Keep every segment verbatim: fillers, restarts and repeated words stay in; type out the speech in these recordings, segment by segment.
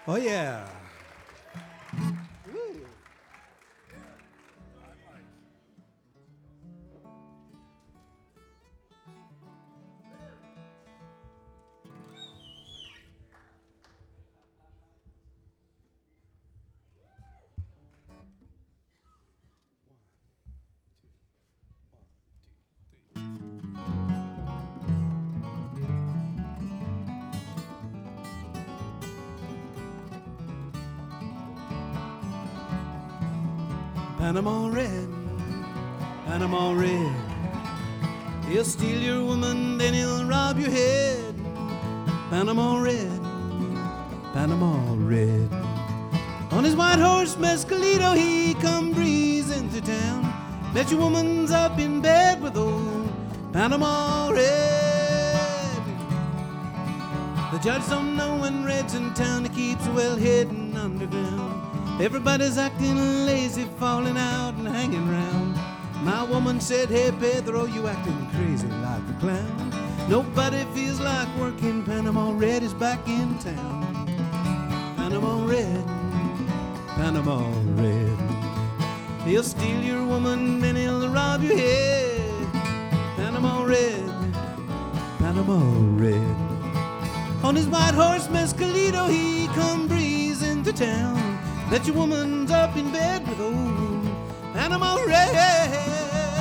Oh, yeah. Panama Red, Panama Red. He'll steal your woman, then he'll rob your head. Panama Red, Panama Red. On his white horse Mescalito he come breezing to town. Bet your woman's up in bed with old Panama Red. The judge don't know when Red's in town. He keeps well hidden underground. Everybody's acting lazy, falling out and hanging round. My woman said, hey Pedro, you acting crazy like a clown. Nobody feels like working. Panama Red is back in town. Panama Red, Panama Red. He'll steal your woman, then he'll rob your head. Panama Red, Panama Red. On his white horse Mescalito he come breezing to town. That your woman's up in bed with old Panama Red, yeah.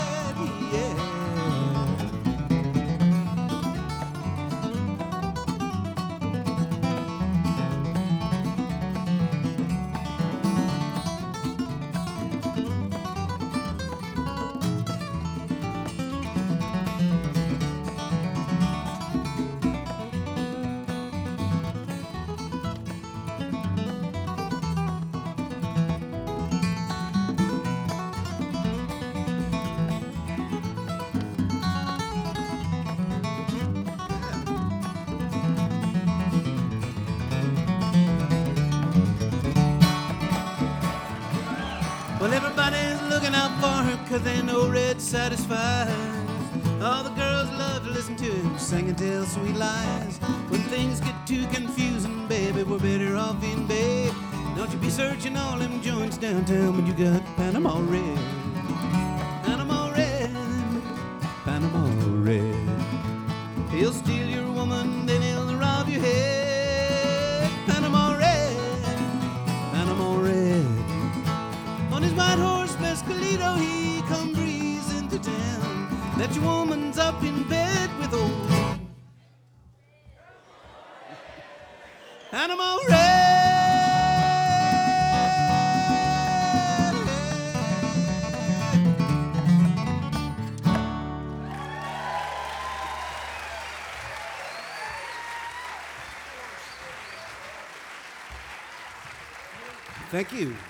Well, everybody's looking out for her 'cause they know Red satisfies. All the girls love to listen to him sing and tell sweet lies. When things get too confusing, baby, we're better off in bed. Don't you be searching all them joints downtown when you got Panama Red. Panama Red, Panama Red. He'll steal your woman, then he'll rob your head. Panama Red, Panama Red. On his white horse Mescalito he come breezing to town. That your woman's up in bed with old Panama Red. Thank you.